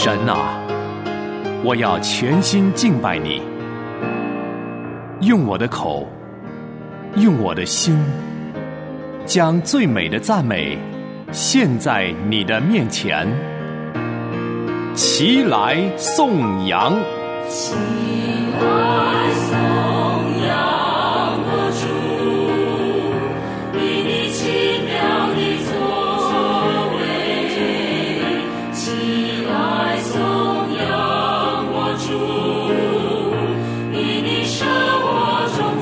神啊，我要全心敬拜你，用我的口，用我的心，将最美的赞美献在你的面前。齐来颂扬， 齐来颂扬我主，以你奇妙的作为。齐来颂扬我主，以你赦我众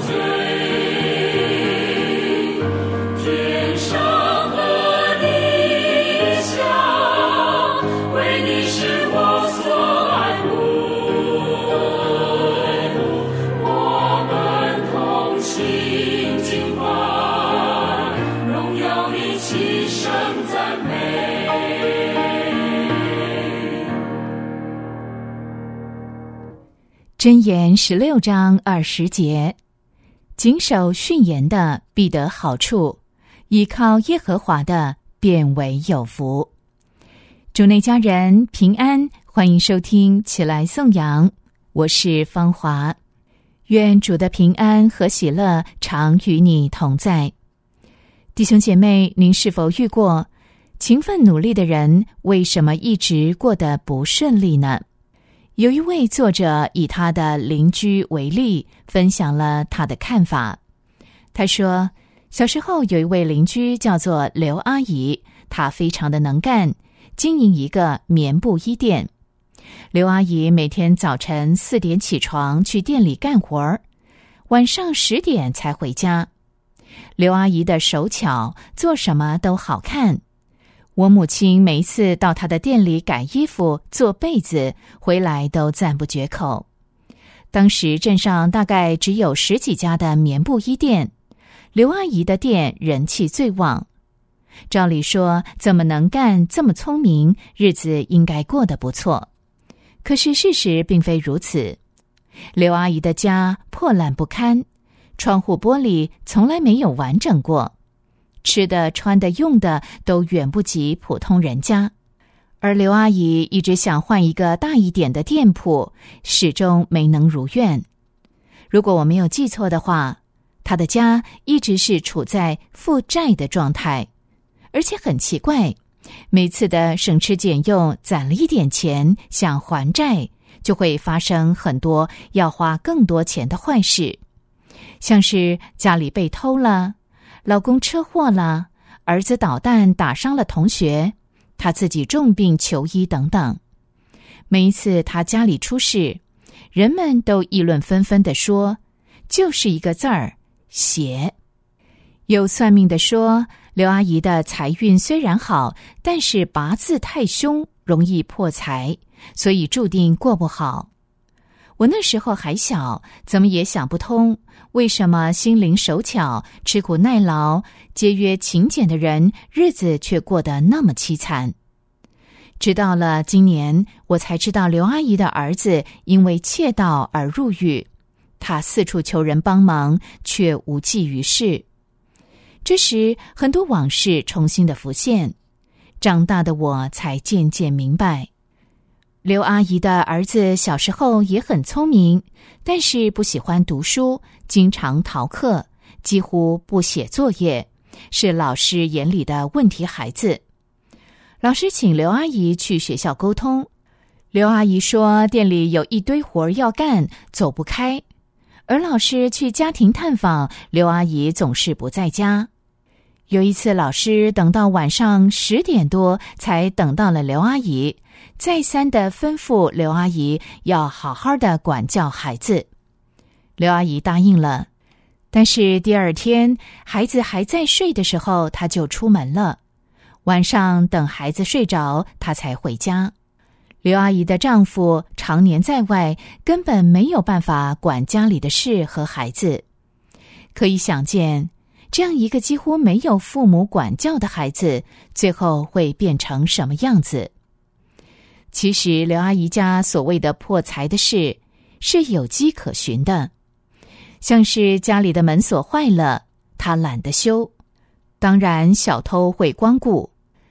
罪。天上和地下，为你是我所爱慕。我们同心敬拜，荣耀你齐声赞美。 箴言16章20节，谨守训言的必得好处，倚靠耶和华的便为有福。主内家人平安，欢迎收听起来颂扬，我是芳华。愿主的平安和喜乐常与你同在。弟兄姐妹，您是否遇过勤奋努力的人为什么一直过得不顺利呢？有一位作者以他的邻居为例，分享了他的看法。他说，小时候有一位邻居叫做刘阿姨，她非常的能干，经营一个棉布衣店。刘阿姨每天早晨4点起床去店里干活，晚上10点才回家。刘阿姨的手巧，做什么都好看。我母亲每一次到她的店里改衣服、做被子，回来都赞不绝口。当时镇上大概只有10几家的棉布衣店，刘阿姨的店人气最旺。照理说，这么能干，这么聪明，日子应该过得不错。可是事实并非如此。刘阿姨的家破烂不堪，窗户玻璃从来没有完整过，吃的、穿的、用的都远不及普通人家。而刘阿姨一直想换一个大一点的店铺，始终没能如愿。如果我没有记错的话，她的家一直是处在负债的状态。而且很奇怪，每次的省吃俭用攒了一点钱想还债，就会发生很多要花更多钱的坏事，像是家里被偷了，老公车祸了，儿子捣蛋打伤了同学，他自己重病求医等等。每一次他家里出事，人们都议论纷纷地说，就是一个字儿，邪。有算命的说，刘阿姨的财运虽然好，但是八字太凶，容易破财，所以注定过不好。我那时候还小，怎么也想不通，为什么心灵手巧、吃苦耐劳、节约勤俭的人，日子却过得那么凄惨。直到了今年，我才知道刘阿姨的儿子因为窃盗而入狱，他四处求人帮忙，却无济于事。这时，很多往事重新的浮现，长大的我才渐渐明白，刘阿姨的儿子小时候也很聪明，但是不喜欢读书，经常逃课，几乎不写作业，是老师眼里的问题孩子。老师请刘阿姨去学校沟通，刘阿姨说店里有一堆活要干，走不开。而老师去家庭探访，刘阿姨总是不在家。有一次，老师等到晚上10点多才等到了刘阿姨，再三的吩咐刘阿姨要好好的管教孩子。刘阿姨答应了，但是第二天孩子还在睡的时候，她就出门了。晚上等孩子睡着，她才回家。刘阿姨的丈夫常年在外，根本没有办法管家里的事和孩子。可以想见，这样一个几乎没有父母管教的孩子，最后会变成什么样子？其实刘阿姨家所谓的破财的事是有迹可循的，像是家里的门锁坏了，她懒得修，当然小偷会光顾。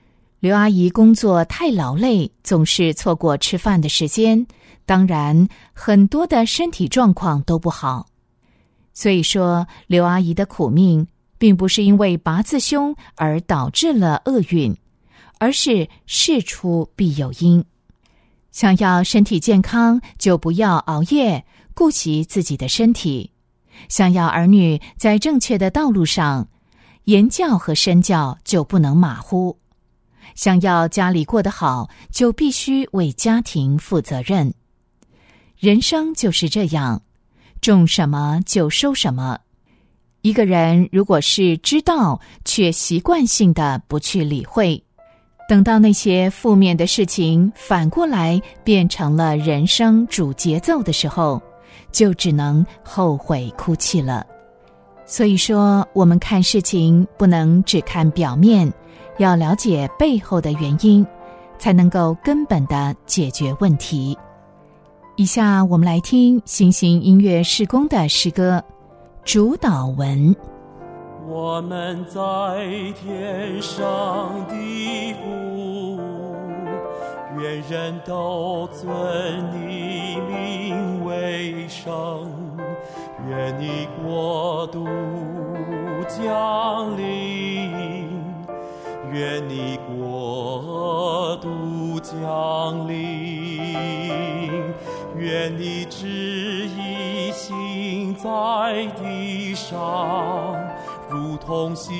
刘阿姨工作太劳累，总是错过吃饭的时间，当然很多的身体状况都不好。所以说，刘阿姨的苦命并不是因为八字凶而导致了厄运，而是事出必有因。想要身体健康，就不要熬夜，顾惜自己的身体；想要儿女在正确的道路上，言教和身教就不能马虎；想要家里过得好，就必须为家庭负责任。人生就是这样，种什么就收什么。一个人如果是知道，却习惯性的不去理会，等到那些负面的事情反过来变成了人生主节奏的时候，就只能后悔哭泣了。所以说，我们看事情不能只看表面，要了解背后的原因，才能够根本的解决问题。以下我们来听新兴音乐事工的诗歌主导文。 我们在天上的父，愿人都尊你名为圣，愿你国度降临，愿你国度降临，愿你旨意行在地上，如同行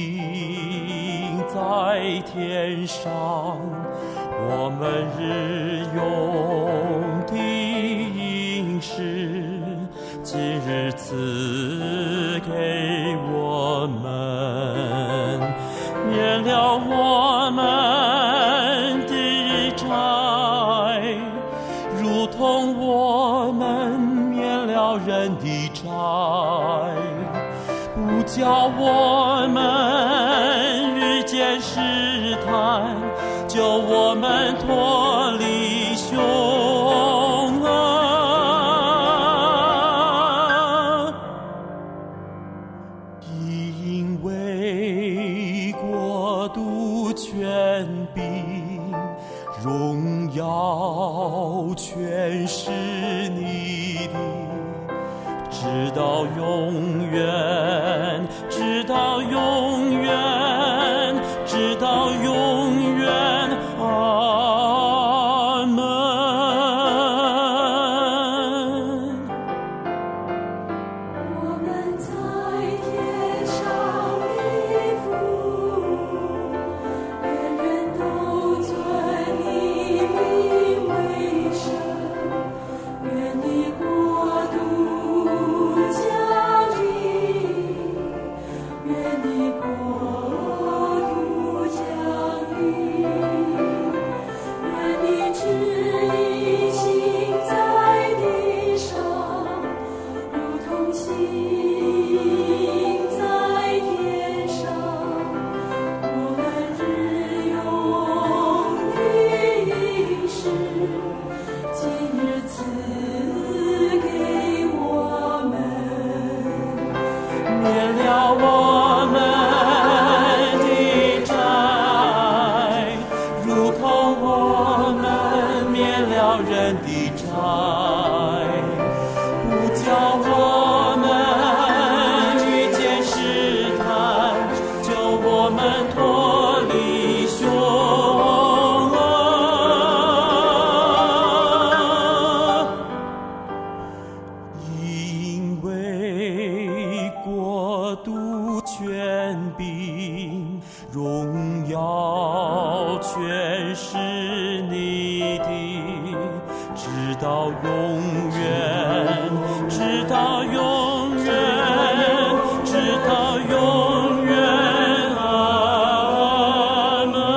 在天上。我们日用的饮食，今日赐给我们，免了我们的债，如同我们免了人的债，不叫我们遇见试探，救我们脱离凶恶。因为国度、权柄、荣耀全是你的，直到永远，直到永远，直到永远。阿门。 我们在天上的父，愿人都尊你名为圣，愿你国度降临，愿你国度降临，愿你旨意行在地上，如同行在天上。我们日用的饮食，今日赐给我们， 免了我们的债，如同我们免了人的债，不叫我们遇见试探，救我们脱离凶恶。因为国度、权柄、荣耀全是你的，直到永远，直到永远，直到永远。阿门。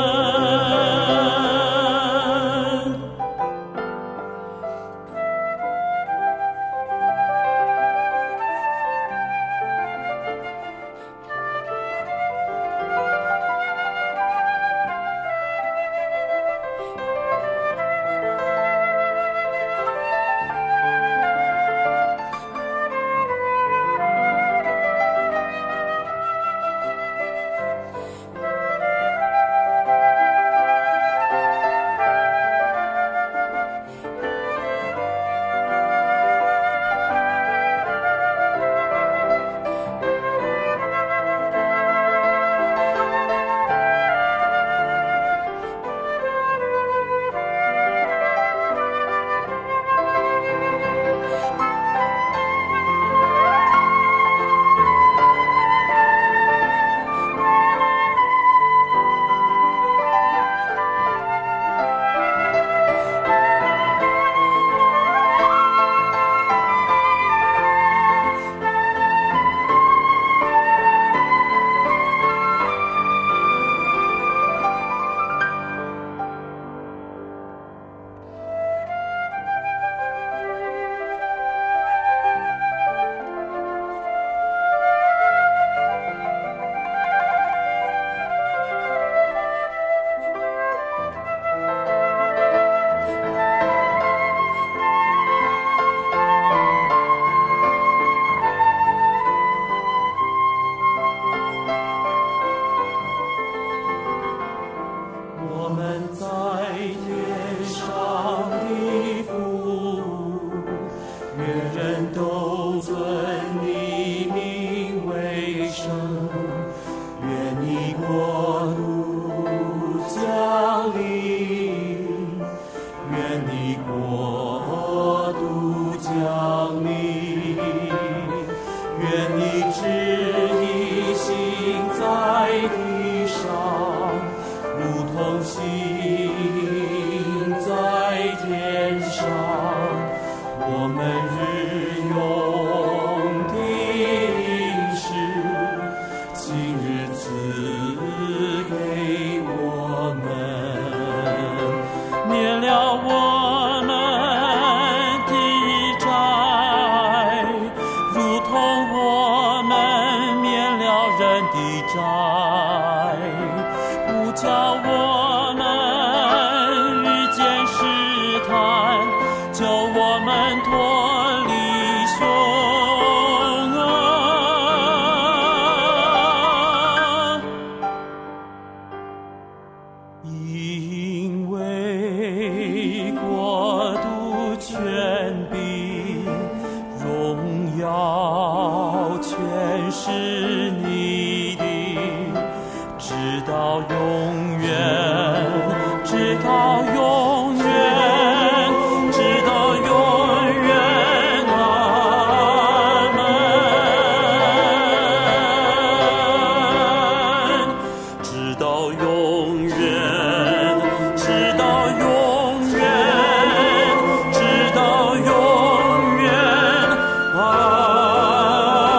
的债，不叫我们遇见试探，救我们脱离凶恶，因为国度、权柄、荣耀全是你的，直到永远，直到永远，直到永远，阿门。直到永远，直到永远，直到永远，阿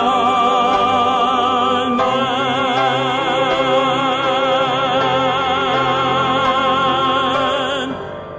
门。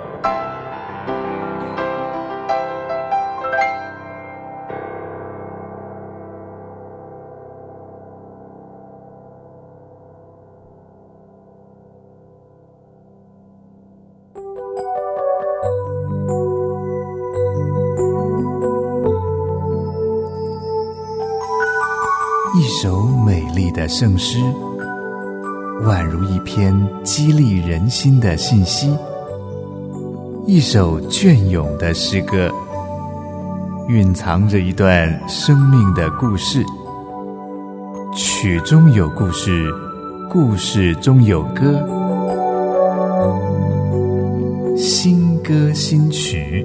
一首美丽的圣诗，宛如一篇激励人心的信息，一首隽永的诗歌，蕴藏着一段生命的故事。曲中有故事，故事中有歌，新歌新曲。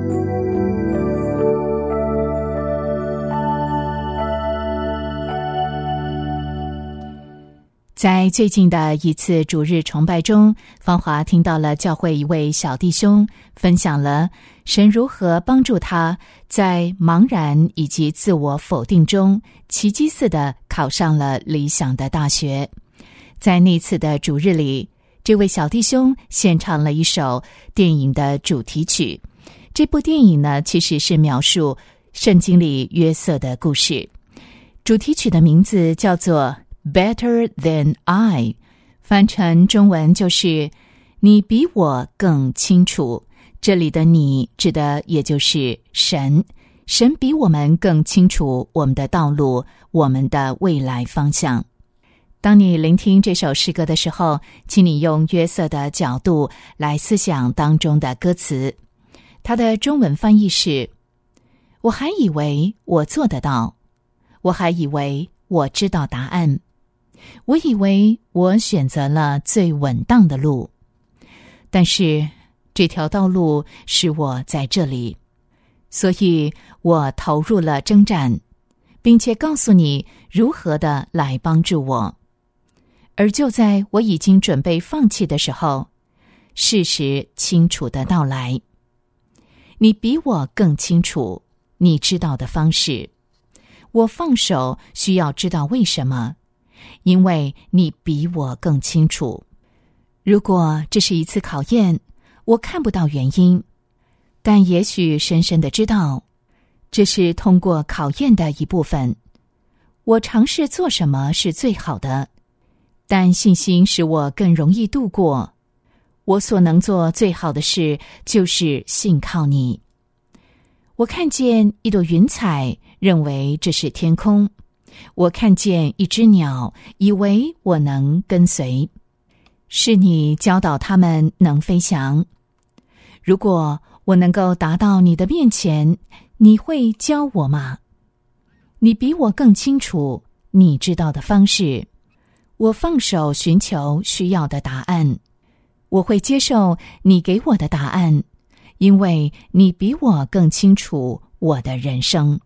在最近的一次主日崇拜中，芳华听到了教会一位小弟兄分享了神如何帮助他在茫然以及自我否定中奇迹似的考上了理想的大学。在那次的主日里，这位小弟兄献唱了一首电影的主题曲。这部电影呢，其实是描述圣经里约瑟的故事。主题曲的名字叫做Better than I， 翻成中文就是你比我更清楚。这里的你指的也就是神，神比我们更清楚我们的道路，我们的未来方向。当你聆听这首诗歌的时候，请你用约瑟的角度来思想当中的歌词。它的中文翻译是：我还以为我做得到，我还以为我知道答案，我以为我选择了最稳当的路，但是这条道路使我在这里，所以我投入了征战，并且告诉你如何的来帮助我。而就在我已经准备放弃的时候，事实清楚的到来。你比我更清楚你知道的方式，我放手需要知道为什么，因为你比我更清楚。如果这是一次考验，我看不到原因，但也许深深的知道，这是通过考验的一部分。我尝试做什么是最好的，但信心使我更容易度过。我所能做最好的事就是信靠你。我看见一朵云彩，认为这是天空。我看见一只鸟，以为我能跟随。是你教导他们能飞翔。如果我能够达到你的面前，你会教我吗？你比我更清楚你知道的方式。我放手寻求需要的答案。我会接受你给我的答案，因为你比我更清楚我的人生。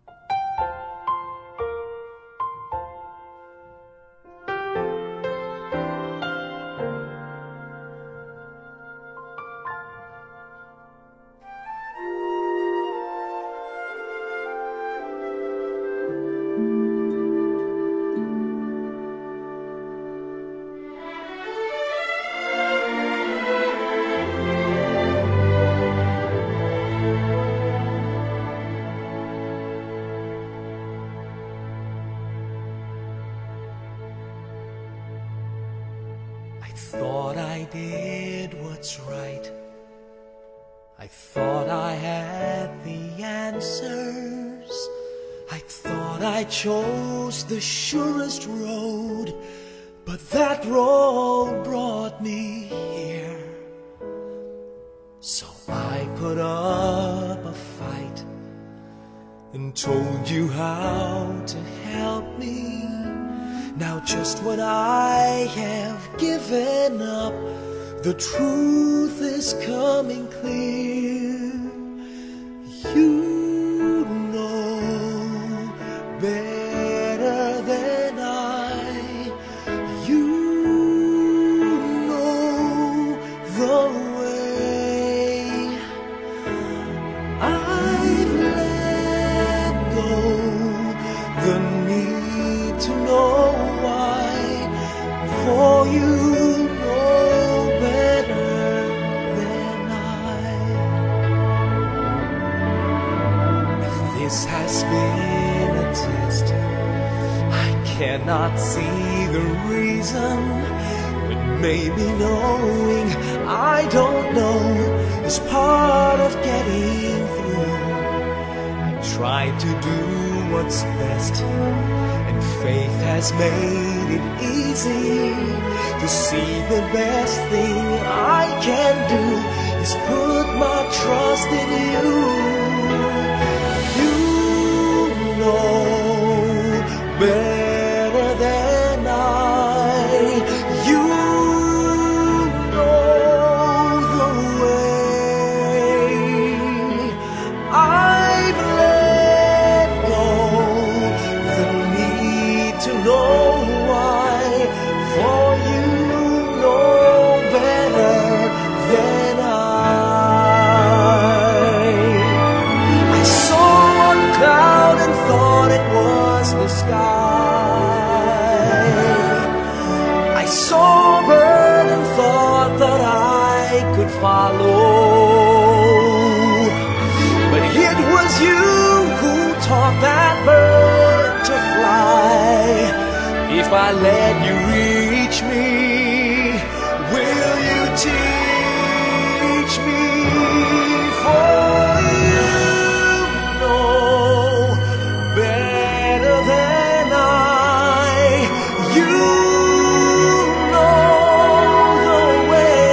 thought I did what's right. I thought I had the answers. I thought I chose the surest road, but that road brought me here. So I put up a fight and told you how to help me. Now just when I have given up, the truth is coming clear. You know better than I. You know the way. I've let go the need to know why, for you know better than I. If this has been a test, I cannot see the reason, but maybe knowing I don't know is part of getting through. I tried to do what's best, and faith has made it easy to see the best thing I can do is put my trust in you. You know better than I. You know the way. I've let go the need to know why, for you know better than I saw a cloud and thought it was the sky. I saw a bird and thought that I could follow. But it was you who taught that bird to fly. If I let you reach me, will you teach me? For you know better than I. You know the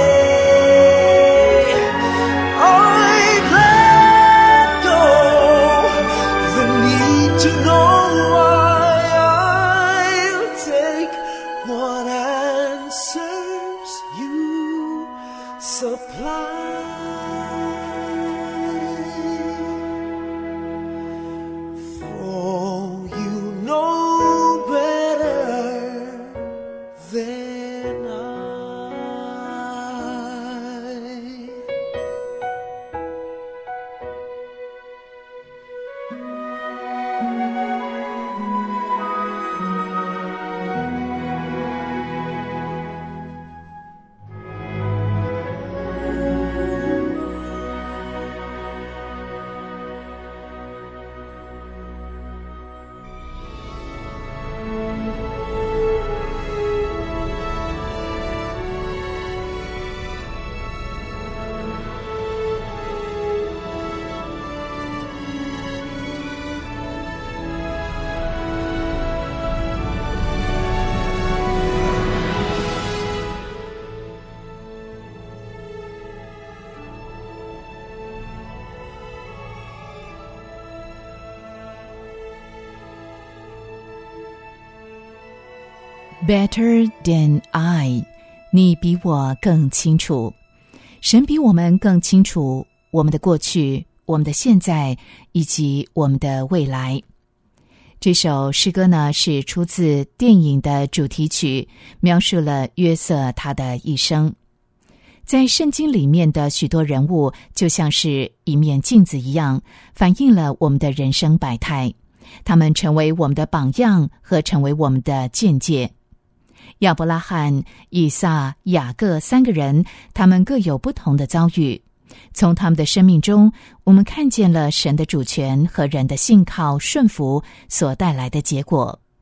way. I've let go the need to know why. I'll take what answers you supply. For you know better than I. Better than I， 你比我更清楚。神比我们更清楚我们的过去、我们的现在以及我们的未来。这首诗歌呢，是出自电影的主题曲，描述了约瑟他的一生。在圣经里面的许多人物就像是一面镜子一样，反映了我们的人生百态，他们成为我们的榜样和成为我们的见解。亚伯拉罕、以撒、雅各三个人，他们各有不同的遭遇。从他们的生命中，我们看见了神的主权和人的信靠顺服所带来的结果。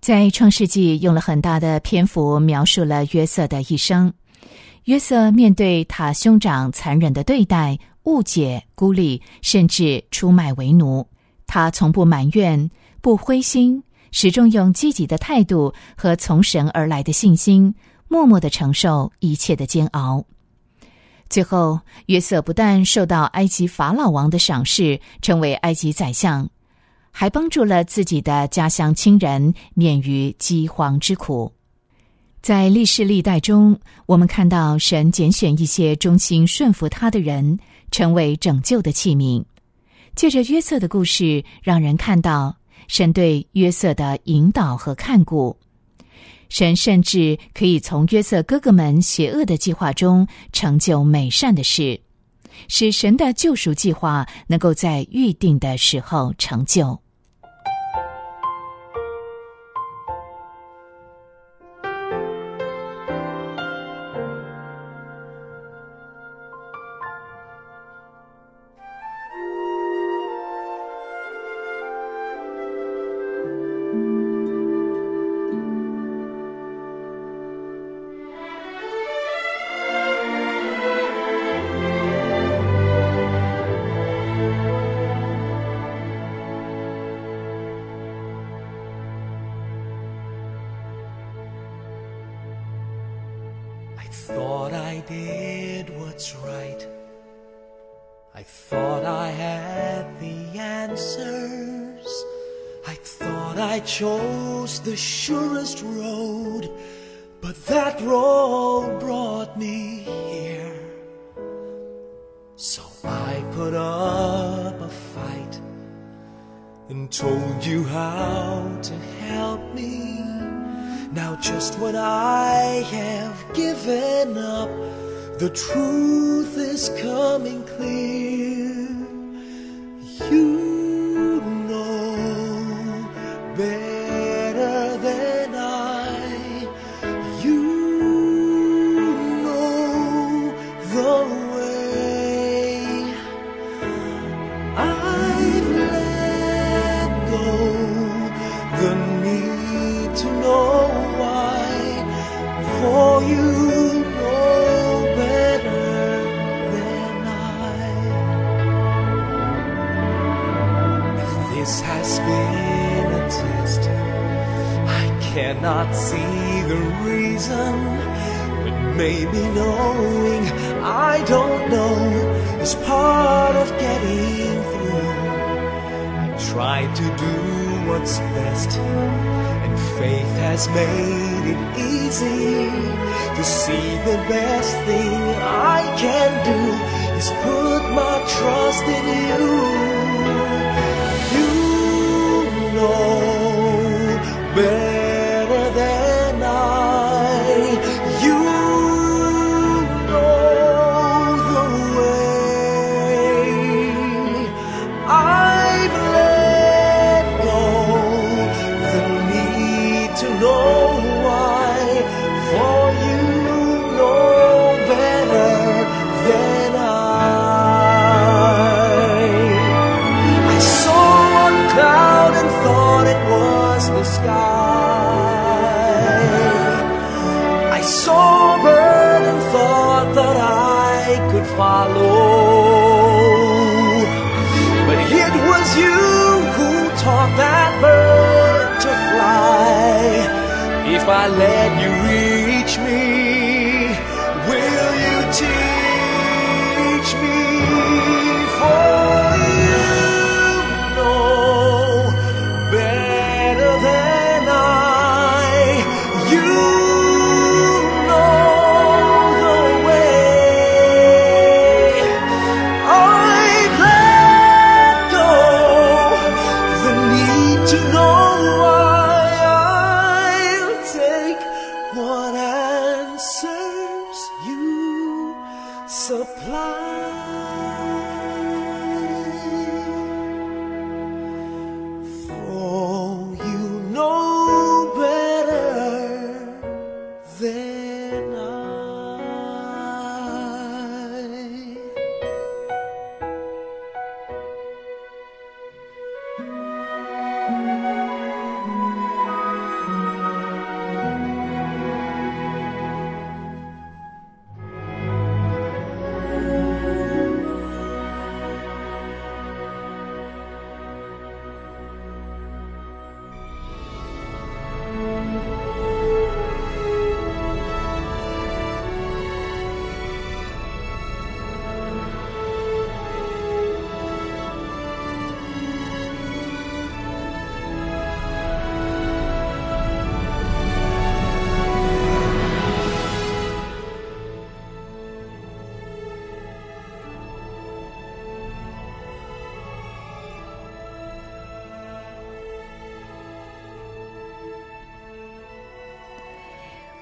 在创世纪用了很大的篇幅描述了约瑟的一生。约瑟面对他兄长残忍的对待、误解、孤立，甚至出卖为奴，他从不埋怨，不灰心，始终用积极的态度和从神而来的信心，默默地承受一切的煎熬。最后，约瑟不但受到埃及法老王的赏识，成为埃及宰相，还帮助了自己的家乡亲人免于饥荒之苦。在历世历代中，我们看到神拣选一些忠心顺服他的人，成为拯救的器皿。借着约瑟的故事，让人看到神对约瑟的引导和看顾。神甚至可以从约瑟哥哥们邪恶的计划中成就美善的事，使神的救赎计划能够在预定的时候成就。 Thought I did what's right. I thought I had the answers. I thought I chose the surest road, but that road brought me here. So I put up a fight and told you how to help me.Now just when I have given up, the truth is coming clear. You know better than I. You know the way. I've let go the need to know.For you know better than I. If this has been a test, I cannot see the reason, but maybe knowing I don't know is part of getting through. I tried to do what's best.And faith has made it easy to see the best thing I can do is put my trust in you. You know better than I. You know the way. I've let go.To know why, for you know better than I saw one cloud and thought it was the sky. I saw a bird and thought that I could follow. But it was you who taught that bird to fly.If I let you reach me, will you teach me? For you know better than I. You know the way. I've let go the need to know.What answers you supply? For you know better than I.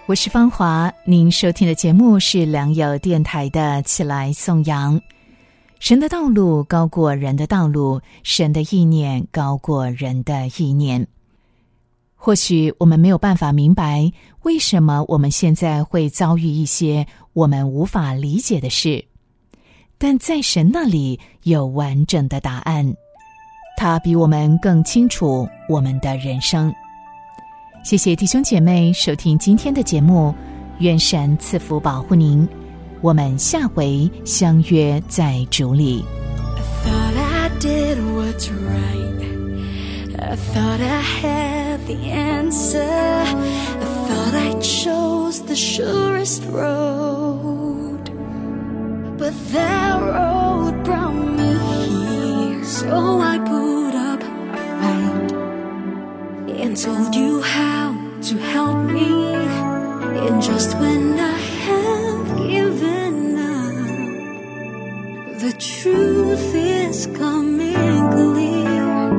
我是芳华，您收听的节目是良友电台的起来颂扬。神的道路高过人的道路，神的意念高过人的意念。或许我们没有办法明白为什么我们现在会遭遇一些我们无法理解的事，但在神那里有完整的答案，他比我们更清楚我们的人生。谢谢弟兄姐妹收听今天的节目，愿神赐福保护您，我们下回相约在主里。 I thought I did what's right. I thought I had the answer. I thought I chose the surest road. But that road brought me here, so I put up a fight and told you how to help me. And just when I have given up, the truth is coming clear.